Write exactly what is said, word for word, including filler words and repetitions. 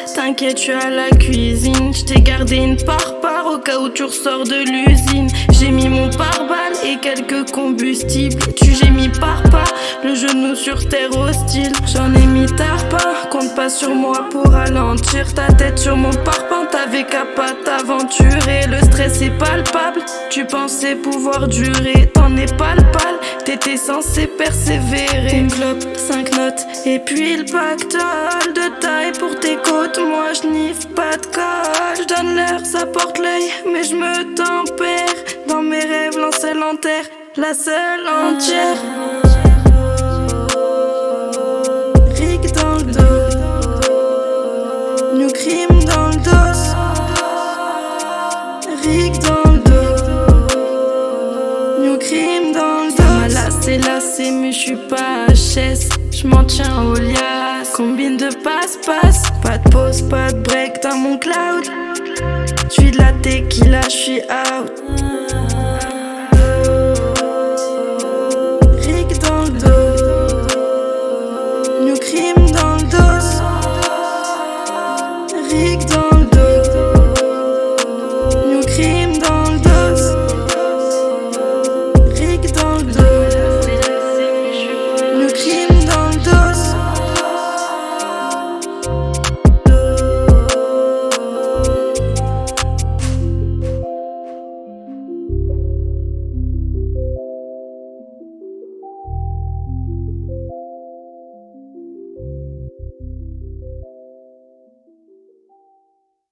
T'inquiète, je suis à la cuisine. Je t'ai gardé une part-part au cas où tu ressors de l'usine. J'ai mis mon pare-balles et quelques combustibles. Tu j'ai mis par-part, le genou sur terre hostile. J'en ai mis tarpin, compte pas sur moi pour ralentir. Ta tête sur mon parpaing, t'avais qu'à pas t'aventurer. Le stress est palpable, tu pensais pouvoir durer. T'en es pas le pal, t'étais censé persévérer. Une clope, cinq notes, et puis le pactole. De taille pour tes côtes, moi je n'iffe pas de colle. Je donne l'heure, ça porte l'œil, mais je me tempère. Dans mes rêves, l'ancelle en terre, la seule entière. Rick dans le dos, New Crime dans le dos. Rick dans le dos, New Crime dans le dos. Ça m'a lassé, lassé, mais je suis pas H S. Je m'en tiens au lias, combine de passe-passe. Pas de pause, pas de break dans mon cloud. J'suis de la tequila, j'suis out. Rick dans le dos, New Crime dans le dos. Rick dans le dos.